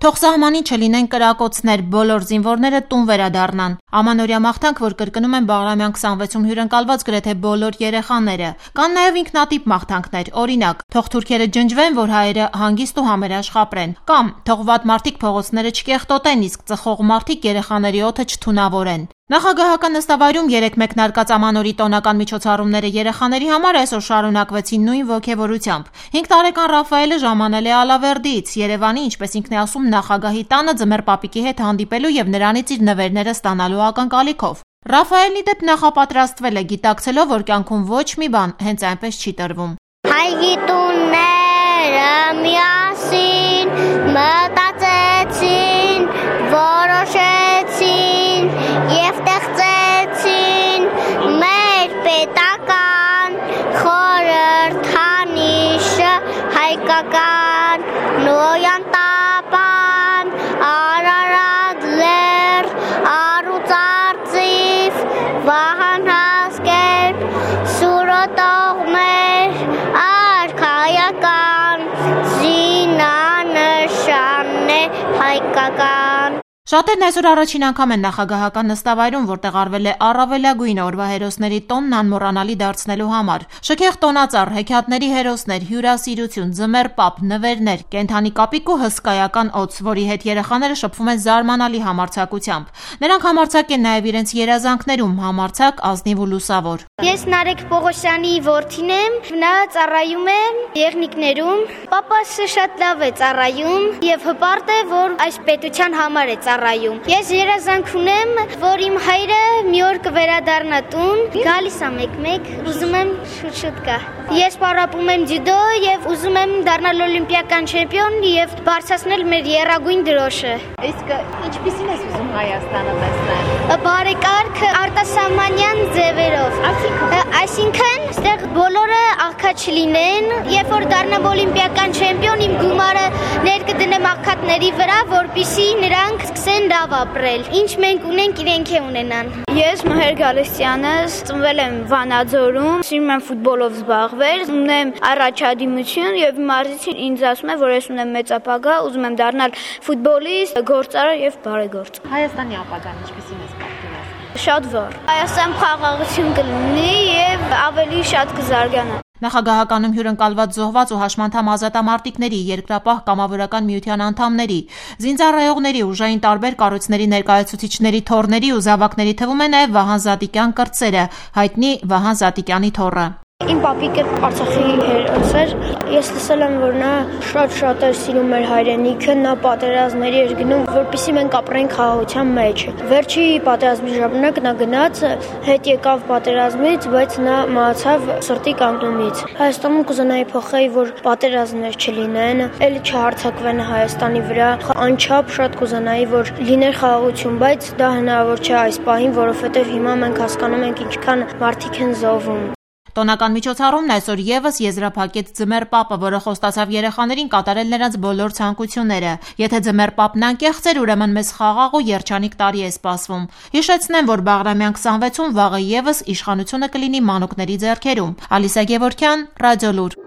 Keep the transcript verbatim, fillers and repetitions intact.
Թող սահմանին չլինեն կրակոցներ, բոլոր զինվորները տուն վերադառնան։ Ամանորյա մաղթանք, որ կրկնում են Բաղրամյան քսանվեցում հյուրընկալված գրեթե բոլոր երեխաները։ Կան նաև ինքնատիպ մաղթանքներ, օրինակ, թող թուրքերը ջնջվեն, որ հայերը հանգիստ ու համերաշխ ապրեն, կամ թող վատ մարդիկ փողոցները չկեղտոտեն, իսկ ծխող մարդիկ երեխաների օդը չթունավորեն։ Նախագահական նստավայրում երեկ մեկնարկած Ամանորի տոնական միջոցառումները երեխաների համար այսօր շարունակվեցին նույն ոգևորությամբ։ Հինգ տարեկան Ռաֆայելը ժամանել է Ալավերդից, Երևանի, ինչպես ինքն է ասում, նախագահի տանը ձմեռ պապիկի հետ հանդիպելու եւ նրանից իր նվերները ստանալու ակնկալիքով։ Ռաֆայելի դեպ նախապատրաստվել է, գիտակցելով, որ կյանքում ոչ մի բան հենց այնպես չի տրվում։ Հայ գիտունները միասին մտածեցին, որոշեցին և ստեղծեցին մեր պետական խորհրդանիշը հայկական Նոյան տապան, Արարատ լեռ, Առուց արծիվ, Վահան Հասկերտ, Սուրոտող մեր արքայական զինանշանն է հայկական։ Շատերն այսօր առաջին անգամ են նախագահական նստավայրում, որտեղ արվել է առավելագույն օրվա հերոսների տոնն անմոռանալի դարձնելու համար։ Շքեղ տոնածառ, հեքիաթների հերոսներ, հյուրասիրություն, ձմեռ պապ, նվերներ, կենդանի կապիկ ու հսկայական օձ, որի հետ երեխաները շփվում են զարմանալի համարձակությամբ։ Նրանք համարձակ են նաև իրենց երազանքներում, համարձակ, ազնիվ ու լուսավոր։ Ես Նարեկ Պողոսյանի որդին եմ, նա ծառայում է եղնիկներում։ Պապաս շատ լավ է ծառայում եւ հպարտ է, որ այս պետության համար է ծառայում։ Ես երազանք ունեմ, որ իմ հայրը մի օր կվերադառնա տուն, գալիս է մեկ-մեկ, ուզում եմ շուտ-շուտ գա։ Ես պարապում եմ ջյուդո եւ ուզում եմ դառնալ օլիմպիական չեմպիոն եւ բարձրացնել մեր եռագույն դրոշը։ Իսկ ինչպիսին ես ուզում Հայաստանը տեսնել։ Բարեկարգ արտասահմանյան ձևերով։ Այսինքն, այստեղ բոլորը աղքատ չլինեն, երբ որ դառնամ օլիմպիական չեմպիոն, իմ գումարը ներկդնեմ աղքատների վրա, որպեսզի նրանք սկսեն լավ ապրել։ Ինչ մենք ունենք, իրենք է ունենան։ Ես Մհեր Գալստյանը, ծնվել եմ Վանաձորում, սիրում եմ ֆուտբոլով զբաղվել, ունեմ առաջադիմություն եւ իմ արտիստին ինձ ասում է, որ ես ունեմ մեծ ապագա, ուզում եմ դառնալ ֆուտբոլիստ, գործարար եւ բարեգործ։ Հայաստանի ապագան ինչպիսին ես պատկերացնում։ Շատ վառ։ Հայաստան խաղաղություն կլինի եւ ավելի շատ կզարգանա։ Նախագահականում հյուրընկալված զոհված ու հաշմանդամ ազատամարտիկների, երկրապահ կամավորական միության անդամների, զինծառայողների, ուժային տարբեր կառույցների ներկայացուցիչների թոռների ու զավակների թվում է նաև Վահան Զատիկյան կրտսերը, հայտնի Վահան Զատիկյանի թոռը։ Իմ պապիկը Արցախի հերոս էր, ես լսել եմ, որ նա շատ-շատ էր սիրում մեր հայրենիքը, նա պատերազմների էր գնում, որպեսզի մենք ապրենք խաղաղության մեջ։ Վերջի պատերազմի ժամանակ նա գնաց, հետ եկավ պատերազմից, բայց նա մահացավ սրտի կանգնումից։ Հայաստանում կուզենայի փոխեի, որ պատերազմներ չլինեն, էլի չհարձակվեն Հայաստանի վրա, անչափ շատ կուզենայի, որ լիներ խաղաղություն, բայց դա հնարավոր չէ այս պահին, որովհետև հիմա մենք հասկանում ենք ինչքան մարդիկ են զոհվում։ Տոնական միջոցառումն այսօր եւս եզրափակեց ձմեռ պապը, որը խոստացավ երեխաներին կատարել նրանց բոլոր ցանկությունները։ Եթե ձմեռ պապն անկեղծ էր, ուրեմն մեզ խաղաղ ու երջանիկ տարի է սպասվում։ Հիշեցնեմ, որ Բաղրամյան քսանվեցում վաղը եւս իշխանությունը կլինի մանուկների ձեռքերում։ Ալիսա Գևորգյան, Ռադիոլուր։